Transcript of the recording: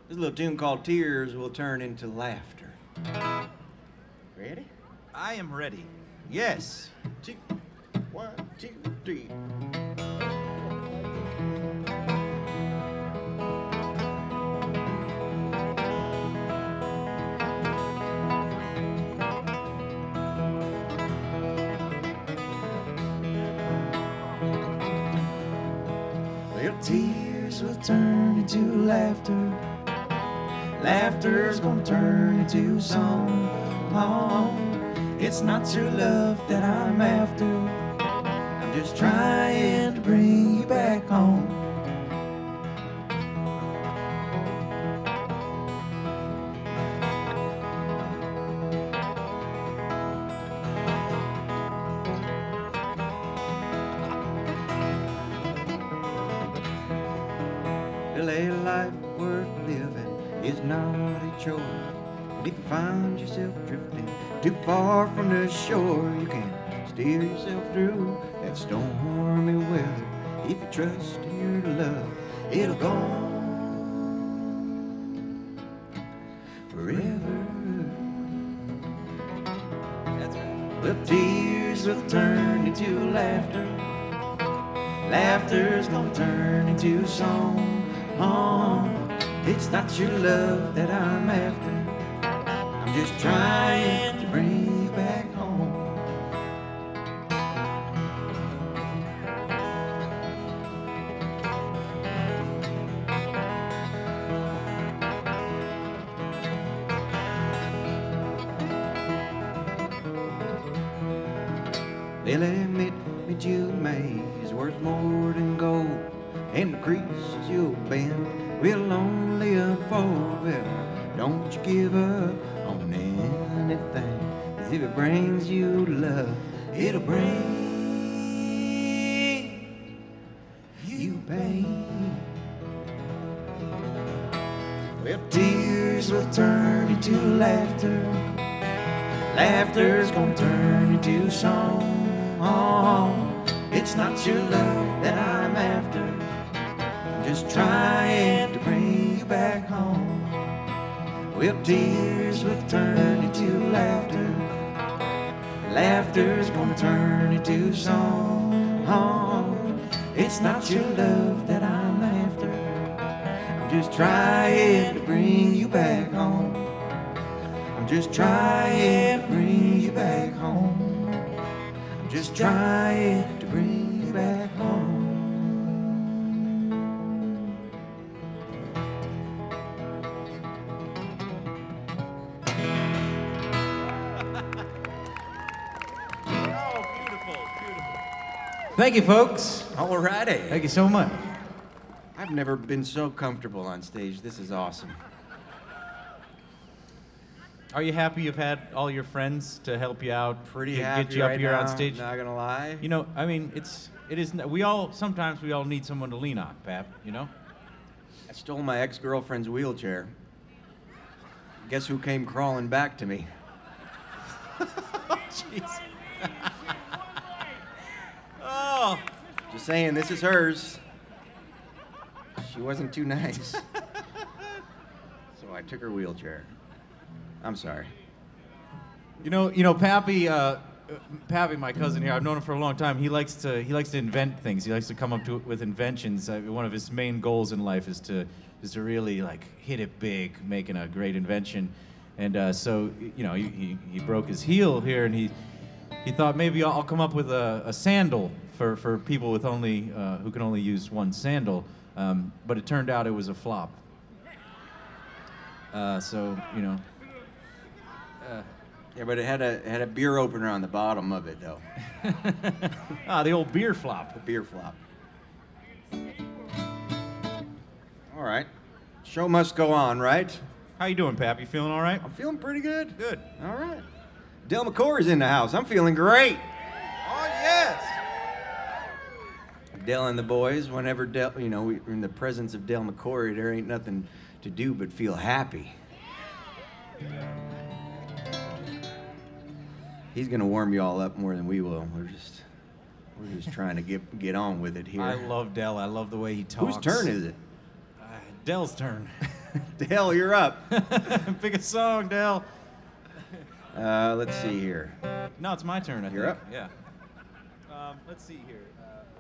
This little tune called Tears will turn into laughter. Ready? I am ready. Yes. Two, one, two, three. Well, tears will turn into laughter. Laughter's gonna turn into song. Oh, it's not your love that I'm after. I'm just trying to bring you back home. A life worth living is not a chore. And if you find yourself drifting too far from the shore, you can steer yourself through that stormy weather. If you trust in your love, it'll go on forever. That's right. Well, tears will turn into laughter. Laughter's gonna turn into song. Oh, it's not your love that I'm after. I'm just trying to bring you back home. They'll admit you may is worth more than gold, and the creases you'll bend will only unfold. Well, don't you give up on anything, 'cause if it brings you love, it'll bring you pain. Well, tears will turn into laughter. Laughter's gonna turn into song. Oh, it's not your love that I'm after. I'm just trying to bring you back home. Well, tears will turn into laughter. Laughter's gonna turn into song. Oh, it's not your love that I'm after. I'm just trying to bring you back home. I'm just trying to bring you back home. I'm just trying to bring you back home. Oh, beautiful, beautiful. Thank you, folks. All righty. Thank you so much. I've never been so comfortable on stage. This is awesome. Are you happy you've had all your friends to help you out? Pretty get happy you up right here now, on stage? not gonna lie. You know, I mean, sometimes we all need someone to lean on, Pap, you know? I stole my ex-girlfriend's wheelchair. Guess who came crawling back to me? Jeez. Oh. Just saying, this is hers. She wasn't too nice. So I took her wheelchair. I'm sorry. You know, Pappy, my cousin here, I've known him for a long time. He likes to invent things. He likes to come up with inventions. One of his main goals in life is to really like hit it big, making a great invention. And so, you know, he broke his heel here, and he thought maybe I'll come up with a sandal for people with only who can only use one sandal. But it turned out it was a flop. So, you know. Yeah, but it had a beer opener on the bottom of it, though. The old beer flop. The beer flop. All right. Show must go on, right? How you doing, Pap? You feeling all right? I'm feeling pretty good. Good. All right. Del McCoy is in the house. I'm feeling great. Oh, yes. Del and the boys, whenever Del, you know, we're in the presence of Del McCoy, there ain't nothing to do but feel happy. He's gonna warm you all up more than we will. We're just trying to get on with it here. I love Del. I love the way he talks. Whose turn is it? Del's turn. Dale, you're up. Pick a song, Dale. Let's see here. No, it's my turn. I You're think. up. Yeah. Let's see here.